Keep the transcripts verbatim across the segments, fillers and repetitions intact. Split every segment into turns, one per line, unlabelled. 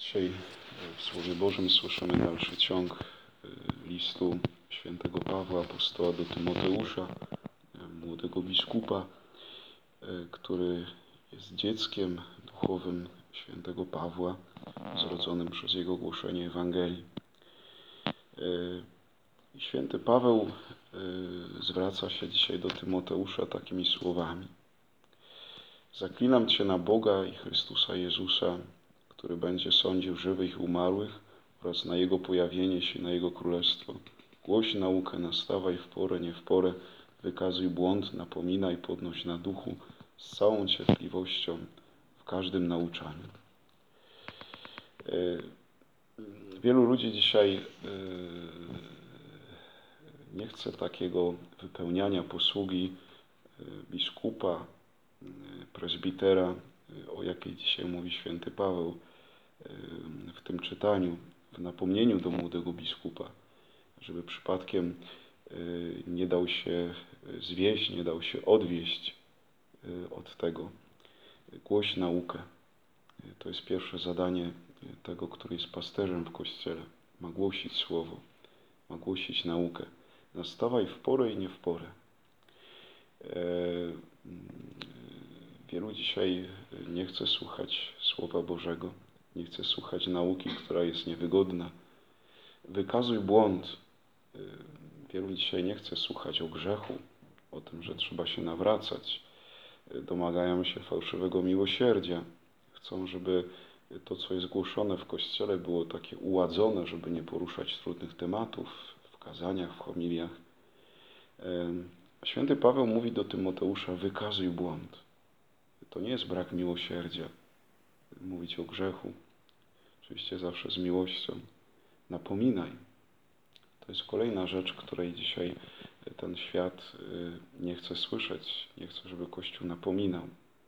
Dzisiaj w Słowie Bożym słyszymy dalszy ciąg listu świętego Pawła, apostoła do Tymoteusza, młodego biskupa, który jest dzieckiem duchowym świętego Pawła, zrodzonym przez jego głoszenie Ewangelii. I święty Paweł zwraca się dzisiaj do Tymoteusza takimi słowami: Zaklinam Cię na Boga i Chrystusa Jezusa, który będzie sądził żywych i umarłych, oraz na Jego pojawienie się, na Jego królestwo. Głoś naukę, nastawaj w porę, nie w porę, wykazuj błąd, napominaj, podnoś na duchu, z całą cierpliwością w każdym nauczaniu. Wielu ludzi dzisiaj nie chce takiego wypełniania posługi biskupa, prezbitera, o jakiej dzisiaj mówi święty Paweł w tym czytaniu, w napomnieniu do młodego biskupa, żeby przypadkiem nie dał się zwieść, nie dał się odwieść od tego. Głoś naukę. To jest pierwsze zadanie tego, który jest pasterzem w Kościele. Ma głosić słowo, ma głosić naukę. Nastawaj w porę i nie w porę. Wielu dzisiaj nie chce słuchać Słowa Bożego, nie chce słuchać nauki, która jest niewygodna. Wykazuj błąd. Wielu dzisiaj nie chce słuchać o grzechu, o tym, że trzeba się nawracać. Domagają się fałszywego miłosierdzia. Chcą, żeby to, co jest głoszone w Kościele, było takie uładzone, żeby nie poruszać trudnych tematów w kazaniach, w homiliach. A święty Paweł mówi do Tymoteusza: wykazuj błąd. To nie jest brak miłosierdzia, mówić o grzechu. Oczywiście zawsze z miłością. Napominaj. To jest kolejna rzecz, której dzisiaj ten świat nie chce słyszeć. Nie chce, żeby Kościół napominał.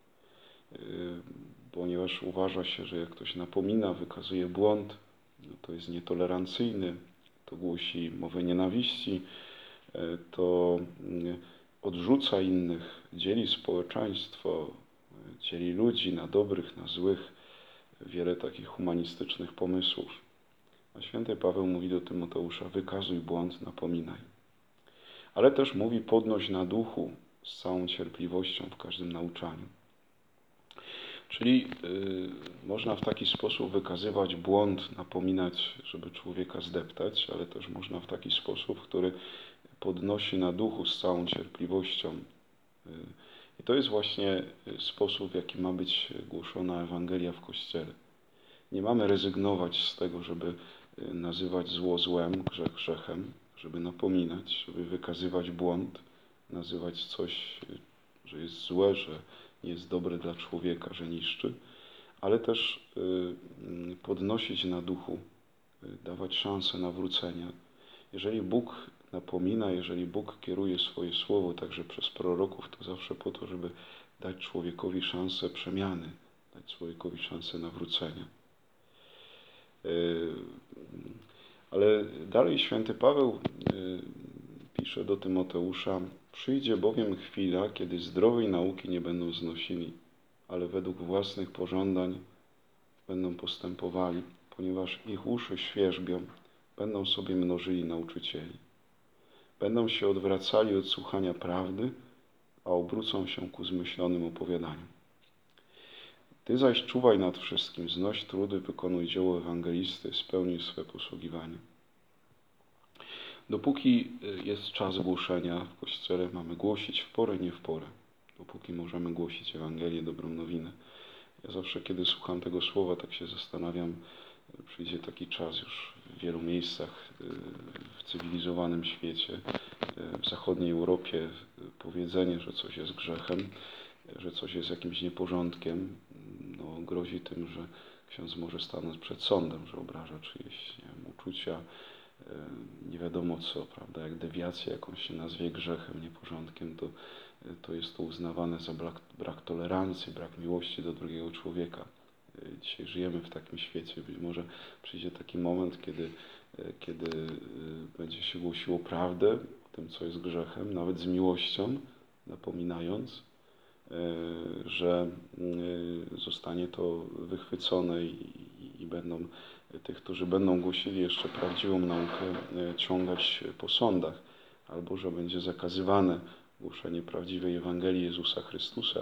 Ponieważ uważa się, że jak ktoś napomina, wykazuje błąd, no to jest nietolerancyjny, to głosi mowę nienawiści, to odrzuca innych, dzieli społeczeństwo, dzieli ludzi na dobrych, na złych, wiele takich humanistycznych pomysłów. A święty Paweł mówi do Tymoteusza: wykazuj błąd, napominaj. Ale też mówi: podnoś na duchu z całą cierpliwością w każdym nauczaniu. Czyli yy, można w taki sposób wykazywać błąd, napominać, żeby człowieka zdeptać, ale też można w taki sposób, który podnosi na duchu z całą cierpliwością. Yy, I to jest właśnie sposób, w jaki ma być głoszona Ewangelia w Kościele. Nie mamy rezygnować z tego, żeby nazywać zło złem, grzech grzechem, żeby napominać, żeby wykazywać błąd, nazywać coś, że jest złe, że nie jest dobre dla człowieka, że niszczy, ale też podnosić na duchu, dawać szansę nawrócenia. Jeżeli Bóg napomina, jeżeli Bóg kieruje swoje słowo także przez proroków, to zawsze po to, żeby dać człowiekowi szansę przemiany, dać człowiekowi szansę nawrócenia. Ale dalej święty Paweł pisze do Tymoteusza: przyjdzie bowiem chwila, kiedy zdrowej nauki nie będą znosili, ale według własnych pożądań będą postępowali, ponieważ ich uszy świerzbią, będą sobie mnożyli nauczycieli. Będą się odwracali od słuchania prawdy, a obrócą się ku zmyślonym opowiadaniom. Ty zaś czuwaj nad wszystkim, znoś trudy, wykonuj dzieło ewangelisty, spełnij swe posługiwanie. Dopóki jest czas głoszenia w Kościele, mamy głosić w porę, nie w porę. Dopóki możemy głosić Ewangelię, dobrą nowinę. Ja zawsze, kiedy słucham tego słowa, tak się zastanawiam, przyjdzie taki czas już w wielu miejscach w cywilizowanym świecie, w zachodniej Europie, powiedzenie, że coś jest grzechem, że coś jest jakimś nieporządkiem, no, grozi tym, że ksiądz może stanąć przed sądem, że obraża czyjeś, nie wiem, uczucia, nie wiadomo co, prawda, jak dewiacja jakąś się nazwie grzechem, nieporządkiem, to, to jest to uznawane za brak, brak tolerancji, brak miłości do drugiego człowieka. Dzisiaj żyjemy w takim świecie, być może przyjdzie taki moment, kiedy, kiedy będzie się głosiło prawdę o tym, co jest grzechem, nawet z miłością, napominając, że zostanie to wychwycone i, i będą, tych, którzy będą głosili jeszcze prawdziwą naukę, ciągać po sądach, albo że będzie zakazywane głoszenie prawdziwej Ewangelii Jezusa Chrystusa.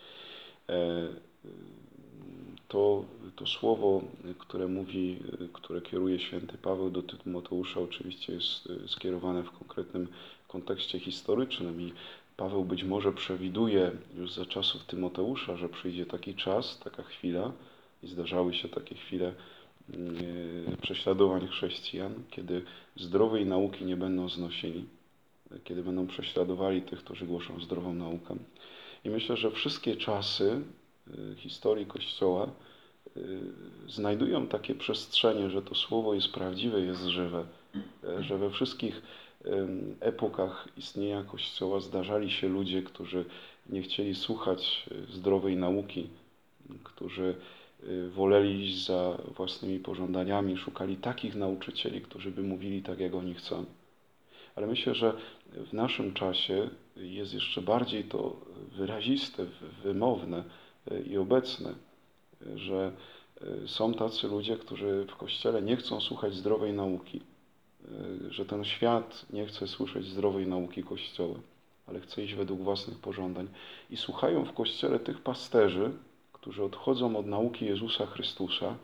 To, to słowo, które mówi, które kieruje święty Paweł do Tymoteusza, oczywiście jest skierowane w konkretnym kontekście historycznym i Paweł być może przewiduje już za czasów Tymoteusza, że przyjdzie taki czas, taka chwila i zdarzały się takie chwile prześladowań chrześcijan, kiedy zdrowej nauki nie będą znosili, kiedy będą prześladowali tych, którzy głoszą zdrową naukę. I myślę, że wszystkie czasy historii Kościoła znajdują takie przestrzenie, że to słowo jest prawdziwe, jest żywe, że we wszystkich epokach istnienia Kościoła zdarzali się ludzie, którzy nie chcieli słuchać zdrowej nauki, którzy woleli iść za własnymi pożądaniami, szukali takich nauczycieli, którzy by mówili tak, jak oni chcą. Ale myślę, że w naszym czasie jest jeszcze bardziej to wyraziste, wymowne i obecne, że są tacy ludzie, którzy w Kościele nie chcą słuchać zdrowej nauki, że ten świat nie chce słyszeć zdrowej nauki Kościoła, ale chce iść według własnych pożądań. I słuchają w Kościele tych pasterzy, którzy odchodzą od nauki Jezusa Chrystusa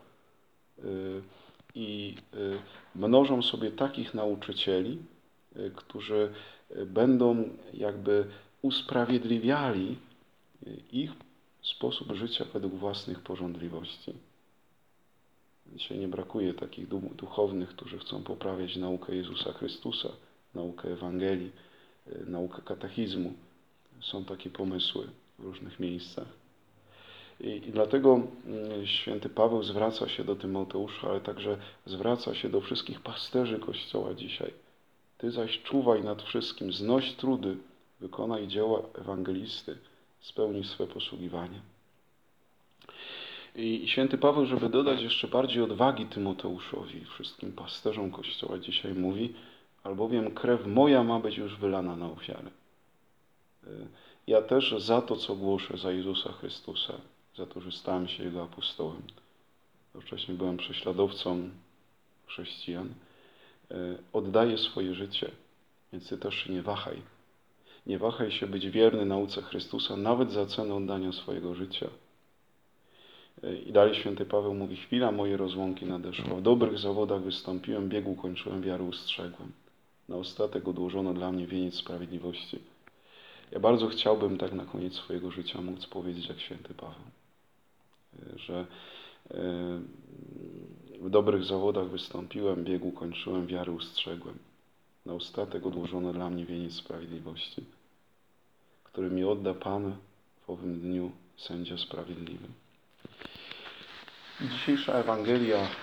i mnożą sobie takich nauczycieli, którzy będą jakby usprawiedliwiali ich sposób życia według własnych pożądliwości. Dzisiaj nie brakuje takich duchownych, którzy chcą poprawiać naukę Jezusa Chrystusa, naukę Ewangelii, naukę katechizmu. Są takie pomysły w różnych miejscach. I, I dlatego święty Paweł zwraca się do Tymoteusza, ale także zwraca się do wszystkich pasterzy Kościoła dzisiaj. Ty zaś czuwaj nad wszystkim, znoś trudy, wykonaj dzieła ewangelisty, spełnij swe posługiwanie. I święty Paweł, żeby dodać jeszcze bardziej odwagi Tymoteuszowi, wszystkim pasterzom Kościoła dzisiaj mówi, albowiem krew moja ma być już wylana na ofiarę. Ja też za to, co głoszę, za Jezusa Chrystusa, za to, że stałem się Jego apostołem. Wcześniej byłem prześladowcą chrześcijan. Oddaję swoje życie, więc Ty też się nie wahaj. Nie wahaj się być wierny nauce Chrystusa, nawet za cenę oddania swojego życia. I dalej święty Paweł mówi, chwila mojej rozłąki nadeszła. W dobrych zawodach wystąpiłem, bieg ukończyłem, wiarę ustrzegłem. Na ostatek odłożono dla mnie wieniec sprawiedliwości. Ja bardzo chciałbym tak na koniec swojego życia móc powiedzieć jak święty Paweł, że w dobrych zawodach wystąpiłem, bieg ukończyłem, wiarę ustrzegłem. Na ostatek odłożono dla mnie wieniec sprawiedliwości, który mi odda Pan w owym dniu, sędzia sprawiedliwy. Dzisiejsza Ewangelia, yy,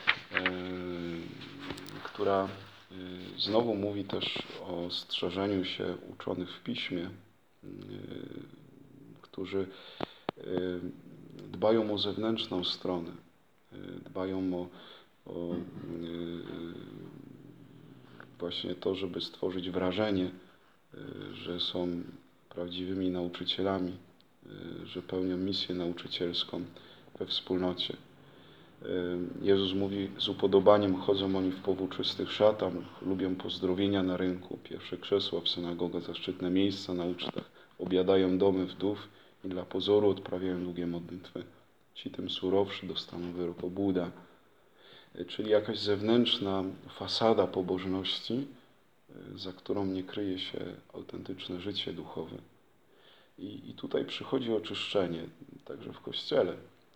która yy, znowu mówi też o strzeżeniu się uczonych w Piśmie, yy, którzy yy, dbają o zewnętrzną stronę, yy, dbają o, o yy, właśnie to, żeby stworzyć wrażenie, yy, że są prawdziwymi nauczycielami, yy, że pełnią misję nauczycielską we wspólnocie. Jezus mówi, z upodobaniem chodzą oni w powłóczystych szatach, lubią pozdrowienia na rynku, pierwsze krzesła w synagogach, zaszczytne miejsca na ucztach, obiadają domy wdów i dla pozoru odprawiają długie modlitwy. Ci tym surowszy dostaną wyrok obłuda. Czyli jakaś zewnętrzna fasada pobożności, za którą nie kryje się autentyczne życie duchowe. I, i tutaj przychodzi oczyszczenie, także w Kościele.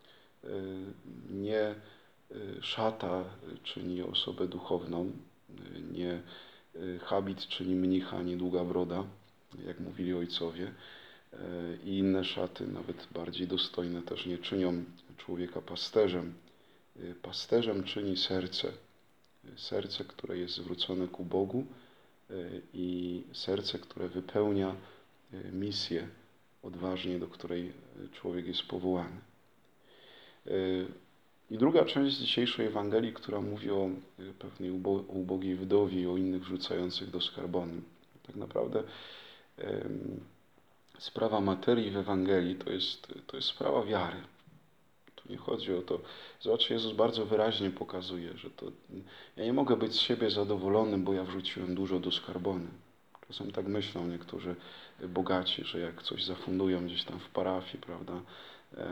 Nie szata czyni osobę duchowną, nie habit czyni mnicha, nie długa broda, jak mówili ojcowie. I inne szaty, nawet bardziej dostojne, też nie czynią człowieka pasterzem. Pasterzem czyni serce. Serce, które jest zwrócone ku Bogu i serce, które wypełnia misję odważnie, do której człowiek jest powołany. I druga część dzisiejszej Ewangelii, która mówi o pewnej ubogiej wdowie i o innych wrzucających do skarbony. Tak naprawdę sprawa materii w Ewangelii to jest, to jest sprawa wiary. To Tu nie chodzi o to. Zobaczcie, Jezus bardzo wyraźnie pokazuje, że to ja nie mogę być z siebie zadowolonym, bo ja wrzuciłem dużo do skarbony. Czasem tak myślą niektórzy bogaci, że jak coś zafundują gdzieś tam w parafii, prawda, e,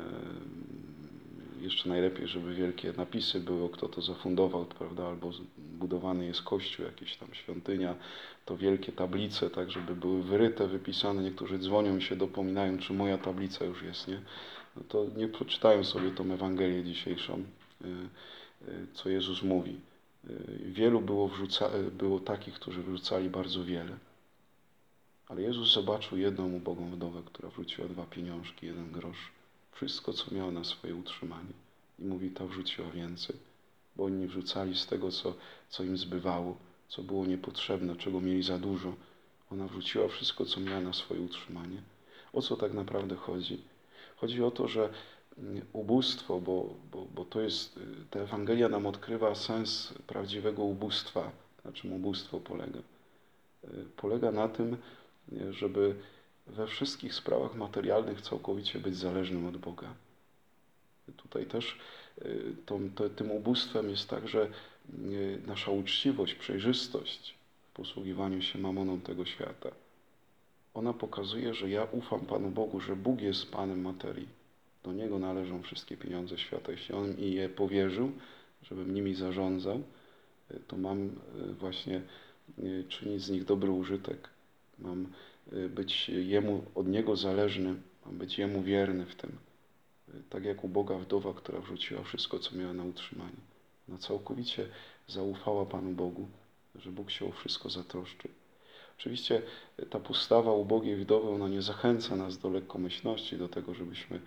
jeszcze najlepiej, żeby wielkie napisy były, kto to zafundował, prawda, albo budowany jest kościół, jakaś tam świątynia, to wielkie tablice, tak, żeby były wyryte, wypisane. Niektórzy dzwonią i się dopominają, czy moja tablica już jest, nie? No to nie przeczytają sobie tą Ewangelię dzisiejszą, co Jezus mówi. Wielu było, wrzuca, było takich, którzy wrzucali bardzo wiele. Ale Jezus zobaczył jedną ubogą wdowę, która wrzuciła dwa pieniążki, jeden grosz. Wszystko, co miała na swoje utrzymanie. I mówi, ta wrzuciła więcej. Bo oni wrzucali z tego, co, co im zbywało, co było niepotrzebne, czego mieli za dużo. Ona wrzuciła wszystko, co miała na swoje utrzymanie. O co tak naprawdę chodzi? Chodzi o to, że ubóstwo, bo, bo, bo to jest, ta Ewangelia nam odkrywa sens prawdziwego ubóstwa. Na czym ubóstwo polega? Polega na tym, żeby we wszystkich sprawach materialnych całkowicie być zależnym od Boga. Tutaj też to, to, tym ubóstwem jest także nasza uczciwość, przejrzystość w posługiwaniu się mamoną tego świata. Ona pokazuje, że ja ufam Panu Bogu, że Bóg jest Panem materii. Do Niego należą wszystkie pieniądze świata. Jeśli On mi je powierzył, żebym nimi zarządzał, to mam właśnie czynić z nich dobry użytek. Mam być Jemu, od Niego zależny, mam być Jemu wierny w tym. Tak jak uboga wdowa, która wrzuciła wszystko, co miała na utrzymanie. Ona całkowicie zaufała Panu Bogu, że Bóg się o wszystko zatroszczy. Oczywiście ta postawa ubogiej wdowy, ona nie zachęca nas do lekkomyślności, do tego, żebyśmy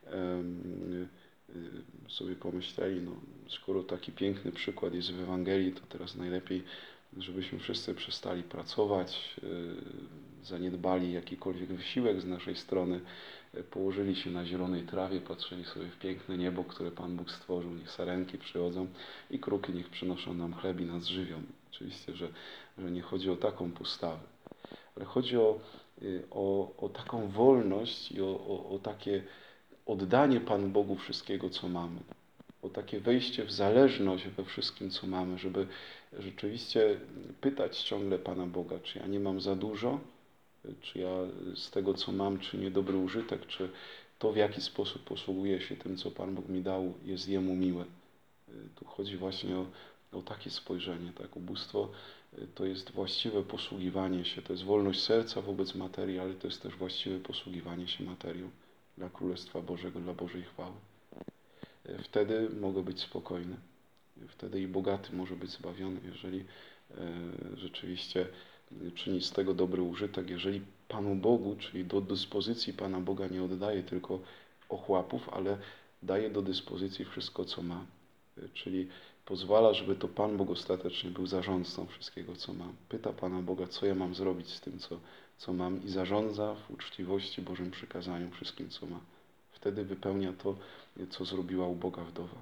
sobie pomyśleli, no skoro taki piękny przykład jest w Ewangelii, to teraz najlepiej, żebyśmy wszyscy przestali pracować, zaniedbali jakikolwiek wysiłek z naszej strony, położyli się na zielonej trawie, patrzyli sobie w piękne niebo, które Pan Bóg stworzył, niech sarenki przychodzą i kruki niech przynoszą nam chleb i nas żywią. Oczywiście, że, że nie chodzi o taką postawę, ale chodzi o, o, o taką wolność i o, o, o takie oddanie Panu Bogu wszystkiego, co mamy. O takie wejście w zależność we wszystkim, co mamy, żeby rzeczywiście pytać ciągle Pana Boga, czy ja nie mam za dużo, czy ja z tego, co mam, czynię dobry użytek, czy to, w jaki sposób posługuję się tym, co Pan Bóg mi dał, jest Jemu miłe. Tu chodzi właśnie o, o takie spojrzenie. Tak? Ubóstwo to jest właściwe posługiwanie się, to jest wolność serca wobec materii, ale to jest też właściwe posługiwanie się materią dla Królestwa Bożego, dla Bożej chwały. Wtedy mogę być spokojny. Wtedy i bogaty może być zbawiony, jeżeli rzeczywiście czyni z tego dobry użytek, jeżeli Panu Bogu, czyli do dyspozycji Pana Boga nie oddaje tylko ochłapów, ale daje do dyspozycji wszystko, co ma. Czyli pozwala, żeby to Pan Bóg ostatecznie był zarządcą wszystkiego, co mam. Pyta Pana Boga, co ja mam zrobić z tym, co, co mam i zarządza w uczciwości Bożym przykazaniu wszystkim, co ma. Wtedy wypełnia to, co zrobiła uboga wdowa.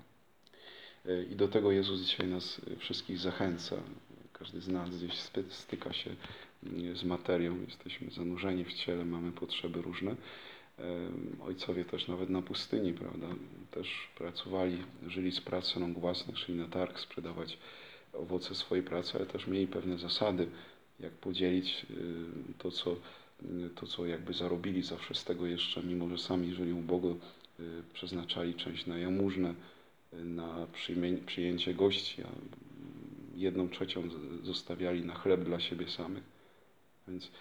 I do tego Jezus dzisiaj nas wszystkich zachęca. Każdy z nas gdzieś styka się z materią, jesteśmy zanurzeni w ciele, mamy potrzeby różne. Ojcowie też nawet na pustyni, prawda, też pracowali, żyli z pracy rąk własnych, szli na targ sprzedawać owoce swojej pracy, ale też mieli pewne zasady, jak podzielić to, co, to, co jakby zarobili zawsze z tego jeszcze, mimo że sami żyli ubogo, przeznaczali część na jałmużnę, na przyjęcie gości, a jedną trzecią zostawiali na chleb dla siebie samych. Więc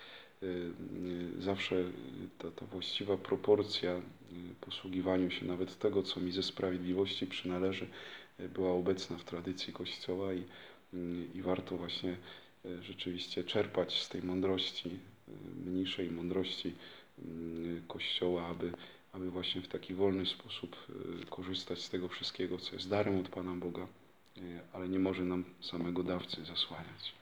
zawsze ta, ta właściwa proporcja posługiwaniu się nawet tego, co mi ze sprawiedliwości przynależy, była obecna w tradycji Kościoła i, i warto właśnie rzeczywiście czerpać z tej mądrości, mniejszej mądrości Kościoła, aby, aby właśnie w taki wolny sposób korzystać z tego wszystkiego, co jest darem od Pana Boga, ale nie może nam samego dawcy zasłaniać.